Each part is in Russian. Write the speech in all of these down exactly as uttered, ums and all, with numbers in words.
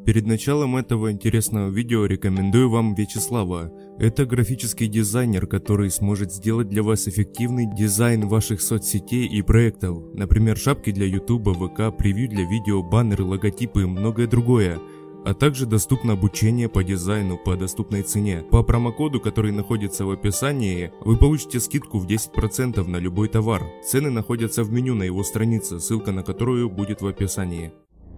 Перед началом этого интересного видео рекомендую вам Вячеслава. Это графический дизайнер, который сможет сделать для вас эффективный дизайн ваших соцсетей и проектов. Например, шапки для ютуба, ВК, превью для видео, баннеры, логотипы и многое другое. А также доступно обучение по дизайну по доступной цене. По промокоду, который находится в описании, вы получите скидку в десять процентов на любой товар. Цены находятся в меню на его странице, ссылка на которую будет в описании.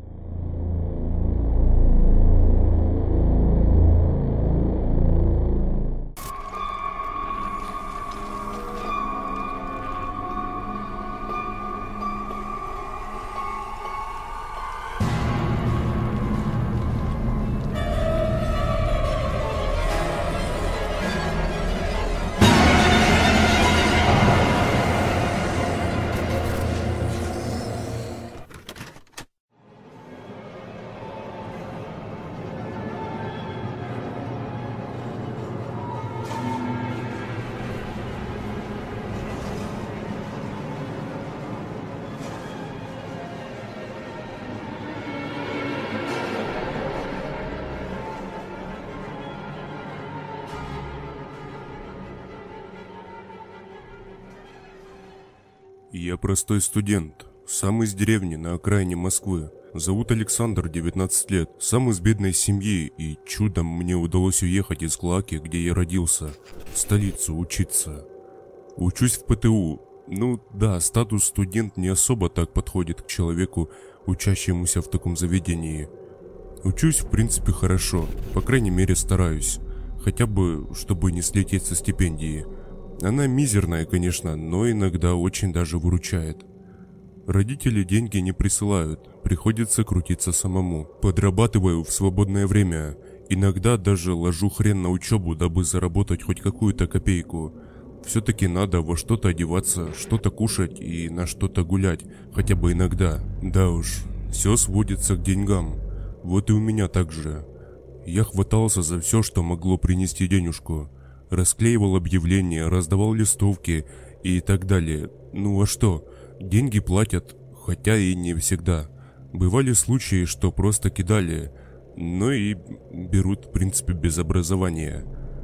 Я простой студент, сам из деревни на окраине Москвы. Зовут Александр, девятнадцать лет, сам из бедной семьи, и чудом мне удалось уехать из Клоаки, где я родился, в столицу учиться. Учусь в ПТУ. Ну да, статус студент не особо так подходит к человеку, учащемуся в таком заведении. Учусь в принципе хорошо, по крайней мере стараюсь, хотя бы чтобы не слететь со стипендии. Она мизерная, конечно, но иногда очень даже выручает. Родители деньги не присылают, приходится крутиться самому. Подрабатываю в свободное время, иногда даже ложу хрен на учебу, дабы заработать хоть какую-то копейку. Все-таки надо во что-то одеваться, что-то кушать и на что-то гулять, хотя бы иногда. Да уж, все сводится к деньгам. Вот и у меня так же. Я хватался за все, что могло принести денежку. Расклеивал объявления, раздавал листовки и так далее. Ну а что? Деньги платят, хотя и не всегда. Бывали случаи, что просто кидали, но и берут в принципе без образования.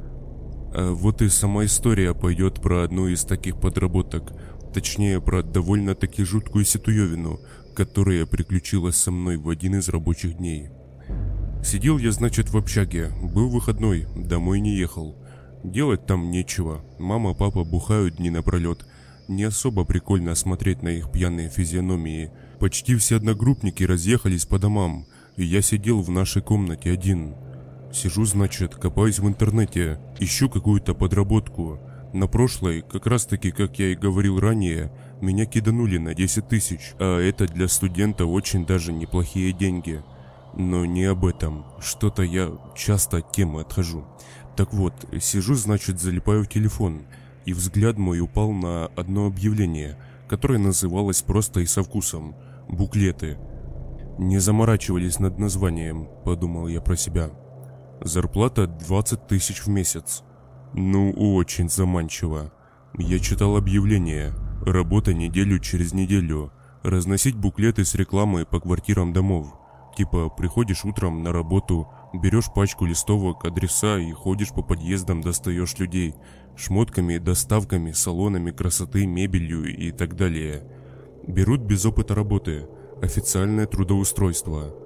А вот и сама история пойдет про одну из таких подработок. Точнее, про довольно-таки жуткую ситуевину, которая приключилась со мной в один из рабочих дней. Сидел я, значит, в общаге, был выходной, домой не ехал. Делать там нечего, мама, папа бухают дни напролет. Не особо прикольно смотреть на их пьяные физиономии. Почти все одногруппники разъехались по домам, и я сидел в нашей комнате один. Сижу, значит, копаюсь в интернете, ищу какую-то подработку. На прошлой, как раз таки, как я и говорил ранее, меня киданули на десять тысяч, а это для студента очень даже неплохие деньги. Но не об этом, что-то я часто от темы отхожу. Так вот, сижу, значит, залипаю в телефон, и взгляд мой упал на одно объявление, которое называлось просто и со вкусом – буклеты. Не заморачивались над названием, подумал я про себя. Зарплата двадцать тысяч в месяц. Ну, очень заманчиво. Я читал объявление, работа неделю через неделю, разносить буклеты с рекламой по квартирам домов. Типа, приходишь утром на работу, берешь пачку листовок, адреса и ходишь по подъездам, достаешь людей шмотками, доставками, салонами красоты, мебелью и так далее. Берут без опыта работы, официальное трудоустройство.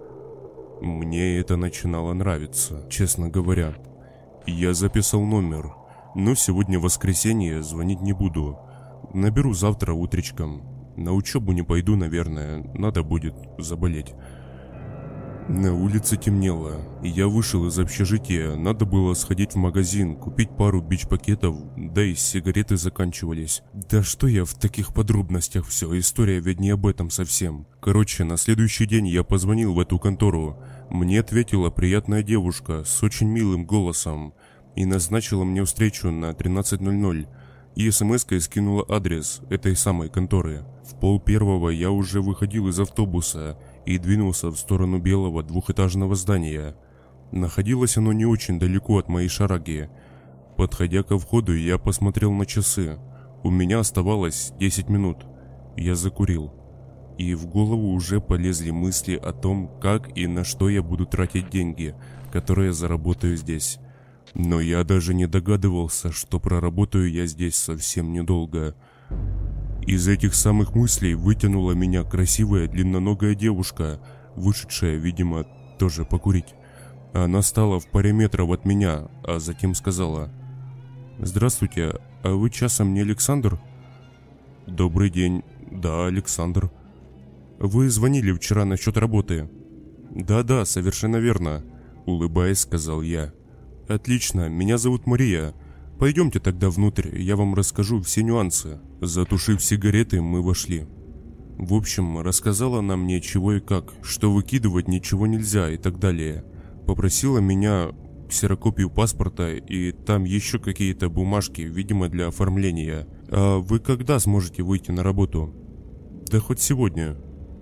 Мне это начинало нравиться, честно говоря. Я записал номер, но сегодня воскресенье, звонить не буду. Наберу завтра утречком. На учебу не пойду, наверное, надо будет заболеть. На улице темнело, и я вышел из общежития. Надо было сходить в магазин, купить пару бич-пакетов, да и сигареты заканчивались. Да что я в таких подробностях все, история ведь не об этом совсем. Короче, на следующий день я позвонил в эту контору. Мне ответила приятная девушка с очень милым голосом и назначила мне встречу на тринадцать ноль ноль. И смс-кой скинула адрес этой самой конторы. В пол первого я уже выходил из автобуса и двинулся в сторону белого двухэтажного здания. Находилось оно не очень далеко от моей шараги. Подходя ко входу, я посмотрел на часы. У меня оставалось десять минут. Я закурил. и в голову уже полезли мысли о том, как и на что я буду тратить деньги, которые заработаю здесь. Но я даже не догадывался, что проработаю я здесь совсем недолго. Из этих самых мыслей вытянула меня красивая длинноногая девушка, вышедшая, видимо, тоже покурить. Она стала в паре метров от меня, а затем сказала: «Здравствуйте, а вы часом не Александр?» «Добрый день, да, Александр». «Вы звонили вчера насчет работы?» «Да-да, совершенно верно», — улыбаясь, сказал я. «Отлично, меня зовут Мария. Пойдемте тогда внутрь, я вам расскажу все нюансы». Затушив сигареты, мы вошли. В общем, рассказала она мне чего и как, что выкидывать ничего нельзя и так далее. Попросила меня ксерокопию паспорта и там еще какие-то бумажки, видимо, для оформления. «А вы когда сможете выйти на работу?» «Да хоть сегодня».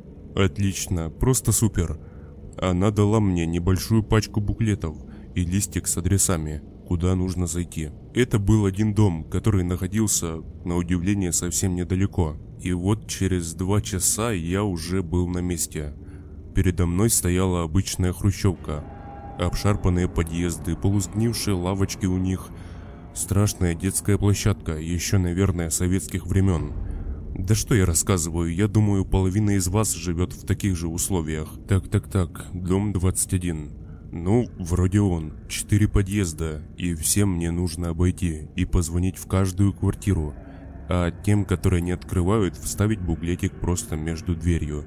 «Отлично, просто супер». Она дала мне небольшую пачку буклетов и листик с адресами, куда нужно зайти. Это был один дом, который находился, на удивление, совсем недалеко. И вот через два часа я уже был на месте. Передо мной стояла обычная хрущевка. Обшарпанные подъезды, полусгнившие лавочки у них, страшная детская площадка, еще, наверное, советских времен. Да что я рассказываю, я думаю, половина из вас живет в таких же условиях. Так-так-так, дом двадцать один. Ну, вроде он. Четыре подъезда, и всем мне нужно обойти и позвонить в каждую квартиру. А тем, которые не открывают, вставить буклетик просто между дверью.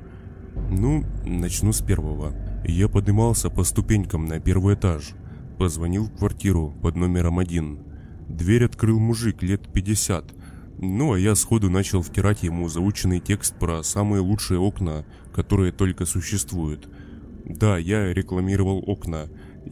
Ну, начну с первого. Я поднимался по ступенькам на первый этаж. Позвонил в квартиру под номером один. Дверь открыл мужик лет пятьдесят. Ну, а я сходу начал втирать ему заученный текст про самые лучшие окна, которые только существуют. Да, я рекламировал окна,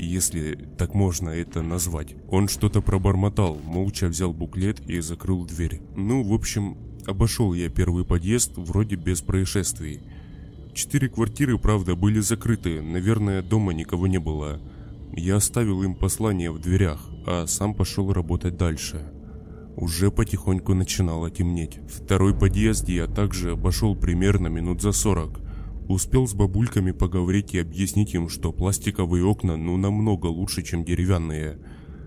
если так можно это назвать. Он что-то пробормотал, молча взял буклет и закрыл дверь. Ну, в общем, обошел я первый подъезд вроде без происшествий. Четыре квартиры, правда, были закрыты, наверное, дома никого не было. Я оставил им послание в дверях, а сам пошел работать дальше. Уже потихоньку начинало темнеть. Второй подъезд я также обошел примерно минут за сорок. Успел с бабульками поговорить и объяснить им, что пластиковые окна ну намного лучше, чем деревянные.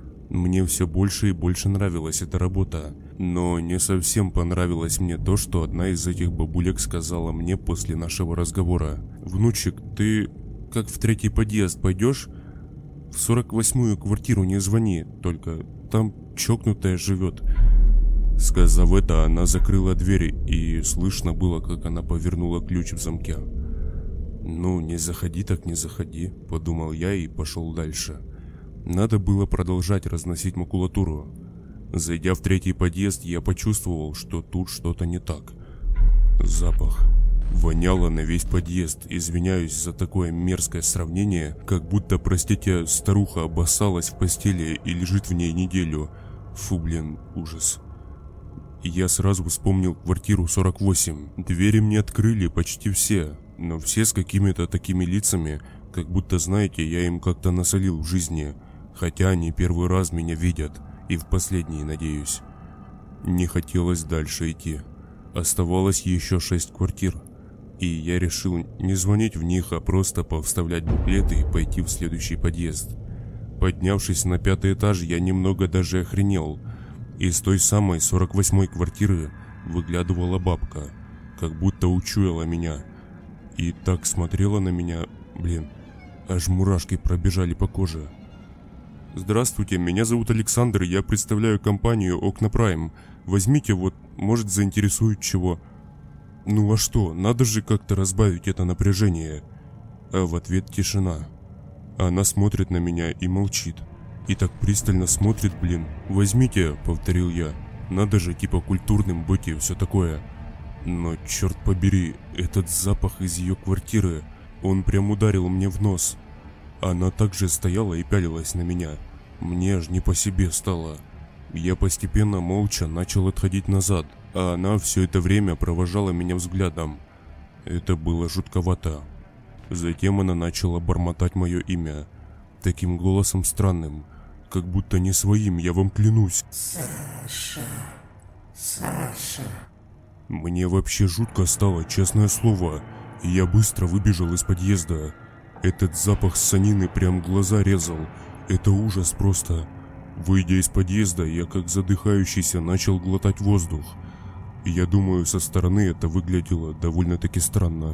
Мне все больше и больше нравилась эта работа. Но не совсем понравилось мне то, что одна из этих бабулек сказала мне после нашего разговора. «Внучек, ты как в третий подъезд пойдешь? В сорок восьмую квартиру не звони, только там чокнутая живет». Сказав это, она закрыла дверь, и слышно было, как она повернула ключ в замке. «Ну, не заходи так не заходи», — подумал я и пошел дальше. Надо было продолжать разносить макулатуру. Зайдя в третий подъезд, я почувствовал, что тут что-то не так. Запах. Воняло на весь подъезд, извиняюсь за такое мерзкое сравнение, как будто, простите, старуха обоссалась в постели и лежит в ней неделю. Фу, блин, ужас. Я сразу вспомнил квартиру сорок восемь. Двери мне открыли почти все, но все с какими-то такими лицами, как будто, знаете, я им как-то насолил в жизни, хотя они первый раз меня видят, и в последний, надеюсь. Не хотелось дальше идти. Оставалось еще шесть квартир, и я решил не звонить в них, а просто повставлять буклеты и пойти в следующий подъезд. Поднявшись на пятый этаж, я немного даже охренел. Из той самой сорок восьмой квартиры выглядывала бабка, как будто учуяла меня, и так смотрела на меня, блин, аж мурашки пробежали по коже. «Здравствуйте, меня зовут Александр, я представляю компанию Окна Прайм. Возьмите, вот, может, заинтересует чего». Ну а что, надо же как-то разбавить это напряжение. А в ответ тишина. Она смотрит на меня и молчит. И так пристально смотрит, блин. «Возьмите», — повторил я. «Надо же, типа культурным быть и все такое». Но, черт побери, этот запах из ее квартиры, он прям ударил мне в нос. Она также стояла и пялилась на меня. Мне аж не по себе стало. Я постепенно молча начал отходить назад, а она все это время провожала меня взглядом. Это было жутковато. Затем она начала бормотать мое имя, таким голосом странным, как будто не своим, я вам клянусь. Саша, Саша. Мне вообще жутко стало, честное слово, и я быстро выбежал из подъезда. Этот запах ссанины прям глаза резал, это ужас просто. Выйдя из подъезда, я как задыхающийся начал глотать воздух. Я думаю, со стороны это выглядело довольно-таки странно.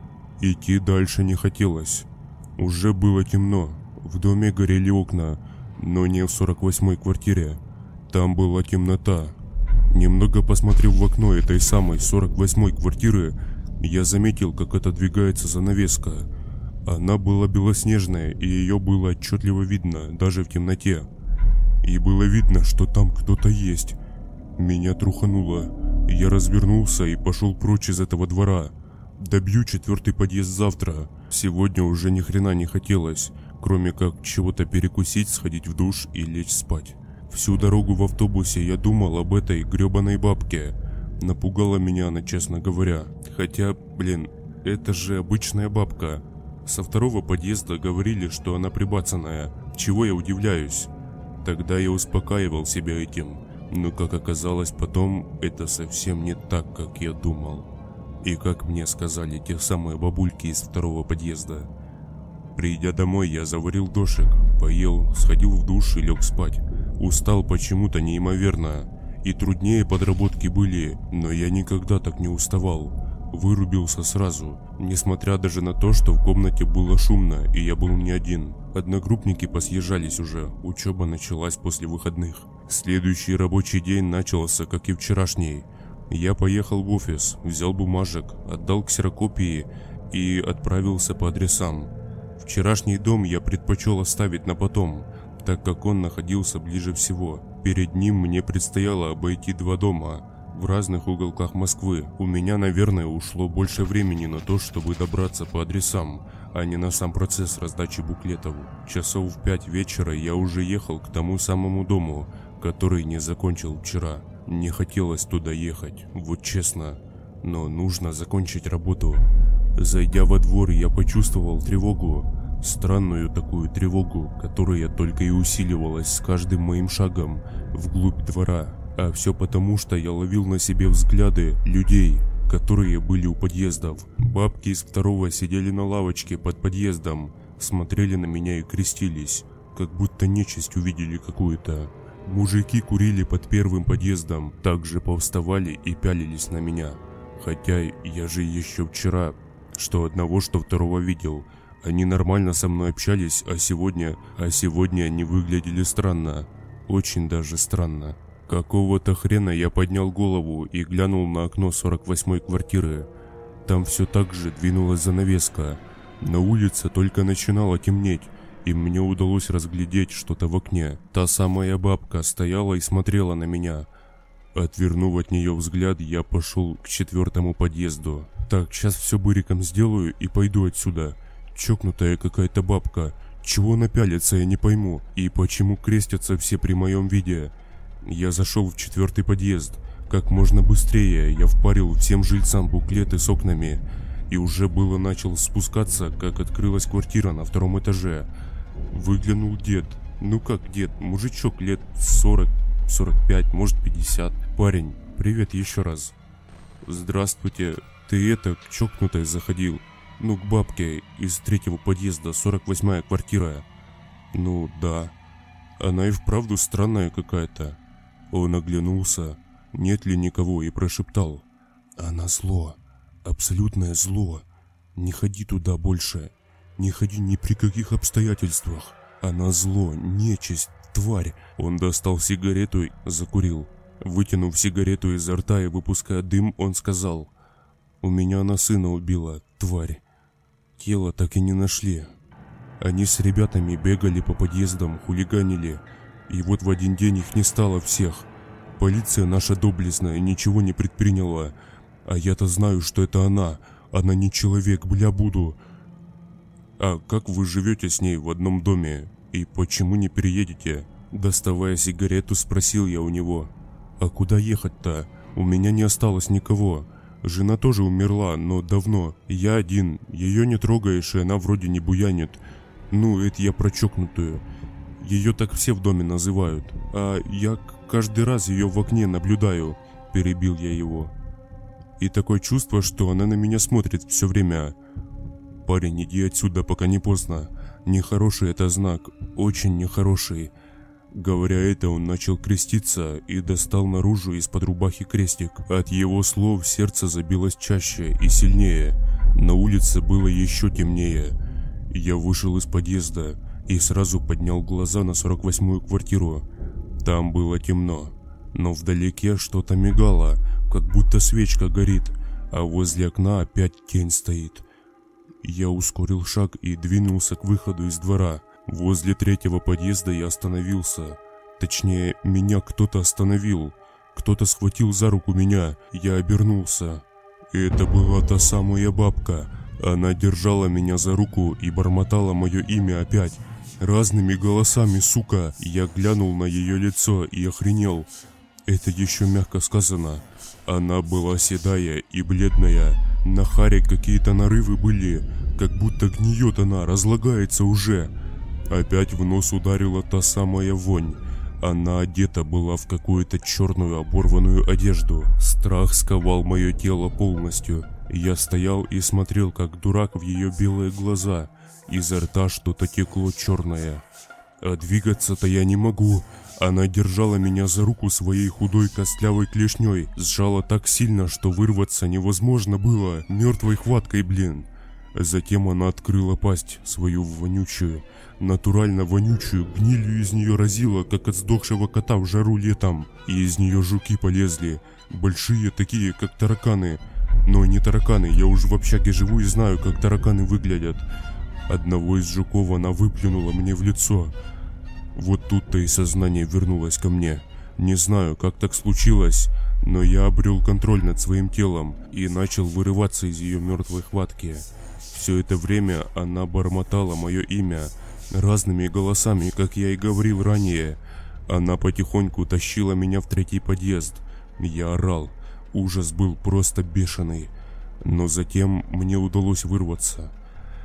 Идти дальше не хотелось. Уже было темно, в доме горели окна, но не в сорок восьмой квартире. Там была темнота. Немного посмотрев в окно этой самой сорок восьмой квартиры, я заметил, как отодвигается занавеска. Она была белоснежная, и ее было отчетливо видно, даже в темноте. И было видно, что там кто-то есть. Меня трухануло. Я развернулся и пошел прочь из этого двора. Добью четвертый подъезд завтра. Сегодня уже ни хрена не хотелось, кроме как чего-то перекусить, сходить в душ и лечь спать. Всю дорогу в автобусе я думал об этой гребаной бабке. Напугала меня она, честно говоря. Хотя, блин, это же обычная бабка. Со второго подъезда говорили, что она прибацанная. Чего я удивляюсь? Тогда я успокаивал себя этим. Но, как оказалось потом, это совсем не так, как я думал. И как мне сказали те самые бабульки из второго подъезда. Придя домой, я заварил дошик, поел, сходил в душ и лег спать. Устал почему-то неимоверно. И труднее подработки были, но я никогда так не уставал. Вырубился сразу, несмотря даже на то, что в комнате было шумно, и я был не один. Одногруппники посъезжались уже, учеба началась после выходных. Следующий рабочий день начался, как и вчерашний. Я поехал в офис, взял бумажек, отдал ксерокопии и отправился по адресам. Вчерашний дом я предпочел оставить на потом, так как он находился ближе всего. Перед ним мне предстояло обойти два дома в разных уголках Москвы. У меня, наверное, ушло больше времени на то, чтобы добраться по адресам, а не на сам процесс раздачи буклетов. Часов в пять вечера я уже ехал к тому самому дому, который не закончил вчера. Не хотелось туда ехать, вот честно, но нужно закончить работу. Зайдя во двор, я почувствовал тревогу. Странную такую тревогу, которая только и усиливалась с каждым моим шагом вглубь двора. А все потому, что я ловил на себе взгляды людей, которые были у подъездов. Бабки из второго сидели на лавочке под подъездом, смотрели на меня и крестились, как будто нечисть увидели какую-то. Мужики курили под первым подъездом, также повставали и пялились на меня. Хотя я же еще вчера, что одного, что второго видел. Они нормально со мной общались, а сегодня, а сегодня они выглядели странно. Очень даже странно. Какого-то хрена я поднял голову и глянул на окно сорок восьмой квартиры. Там все так же двинулась занавеска. На улице только начинало темнеть, и мне удалось разглядеть что-то в окне. Та самая бабка стояла и смотрела на меня. Отвернув от нее взгляд, я пошел к четвертому подъезду. Так, сейчас все быриком сделаю и пойду отсюда. Чокнутая какая-то бабка. Чего она пялится, я не пойму. И почему крестятся все при моем виде? Я зашел в четвертый подъезд. Как можно быстрее я впарил всем жильцам буклеты с окнами. И уже было начал спускаться, как открылась квартира на втором этаже. Выглянул дед. Ну как дед, мужичок лет сорок, сорок пять, может пятьдесят. Парень, привет еще раз. Здравствуйте, ты это, к чокнутой заходил? Ну, к бабке из третьего подъезда, сорок восьмая квартира. Ну, да. Она и вправду странная какая-то. Он оглянулся, нет ли никого, и прошептал. Она зло, абсолютное зло. Не ходи туда больше. Не ходи ни при каких обстоятельствах. Она зло, нечисть, тварь. Он достал сигарету и закурил. Вытянув сигарету изо рта и выпуская дым, он сказал. У меня она сына убила, тварь. Тело так и не нашли. Они с ребятами бегали по подъездам, хулиганили. И вот в один день их не стало всех. Полиция наша доблестная ничего не предприняла. А я-то знаю, что это она. Она не человек, бля, буду. А как вы живете с ней в одном доме? И почему не переедете? Доставая сигарету, спросил я у него. А куда ехать-то? У меня не осталось никого. Жена тоже умерла, но давно. Я один, ее не трогаешь, и она вроде не буянит. Ну, это я про чокнутую. Ее так все в доме называют. А я каждый раз ее в окне наблюдаю. Перебил я его. и такое чувство, что она на меня смотрит все время. «Парень, иди отсюда, пока не поздно. Нехороший это знак, очень нехороший». Говоря это, он начал креститься и достал наружу из-под рубахи крестик. От его слов сердце забилось чаще и сильнее. На улице было еще темнее. Я вышел из подъезда и сразу поднял глаза на сорок восьмую квартиру. Там было темно, но вдалеке что-то мигало, как будто свечка горит, а возле окна опять тень стоит. Я ускорил шаг и двинулся к выходу из двора. Возле третьего подъезда я остановился. Точнее, меня кто-то остановил. Кто-то схватил за руку меня. Я обернулся. Это была та самая бабка. Она держала меня за руку и бормотала мое имя опять. Разными голосами, сука. Я глянул на ее лицо и охренел. Это еще мягко сказано. Она была седая и бледная. На харе какие-то нарывы были. Как будто гниет она, разлагается уже. Опять в нос ударила та самая вонь. Она одета была в какую-то черную оборванную одежду. Страх сковал мое тело полностью. Я стоял и смотрел, как дурак, в ее белые глаза. Изо рта что-то текло черное. А двигаться-то я не могу. Она держала меня за руку своей худой костлявой клешней. Сжала так сильно, что вырваться невозможно было. Мертвой хваткой, блин. Затем она открыла пасть, свою вонючую, натурально вонючую, гнилью из нее разила, как от сдохшего кота в жару летом. И из нее жуки полезли, большие такие, как тараканы. Но не тараканы, я уж в общаге живу и знаю, как тараканы выглядят. Одного из жуков она выплюнула мне в лицо. Вот тут-то и сознание вернулось ко мне. Не знаю, как так случилось, но я обрел контроль над своим телом и начал вырываться из ее мертвой хватки. Все это время она бормотала мое имя разными голосами, как я и говорил ранее. Она потихоньку тащила меня в третий подъезд. Я орал. Ужас был просто бешеный. Но затем мне удалось вырваться.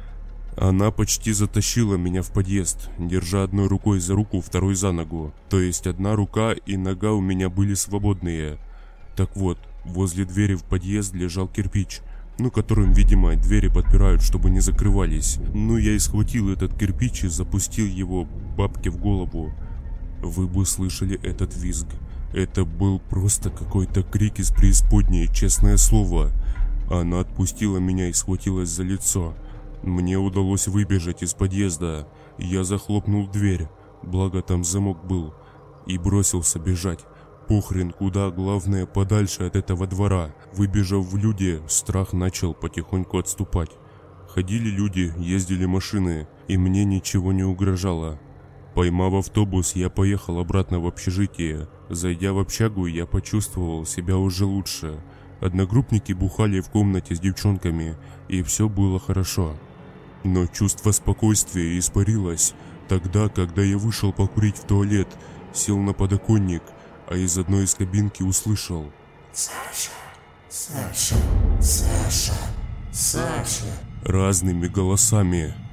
Она почти затащила меня в подъезд, держа одной рукой за руку, второй за ногу. То есть одна рука и нога у меня были свободные. Так вот, возле двери в подъезд лежал кирпич, ну, которым, видимо, двери подпирают, чтобы не закрывались. Ну, я и схватил этот кирпич и запустил его бабке в голову. Вы бы слышали этот визг. Это был просто какой-то крик из преисподней, честное слово. Она отпустила меня и схватилась за лицо. Мне удалось выбежать из подъезда. Я захлопнул дверь, благо там замок был, и бросился бежать. Похрен куда, главное подальше от этого двора. Выбежав в люди, страх начал потихоньку отступать. Ходили люди, ездили машины, и мне ничего не угрожало. Поймав автобус, я поехал обратно в общежитие. Зайдя в общагу, я почувствовал себя уже лучше. Одногруппники бухали в комнате с девчонками, и все было хорошо. Но чувство спокойствия испарилось тогда, когда я вышел покурить в туалет, сел на подоконник, а из одной из кабинки услышал: «Саша, Саша, Саша, Саша». Разными голосами.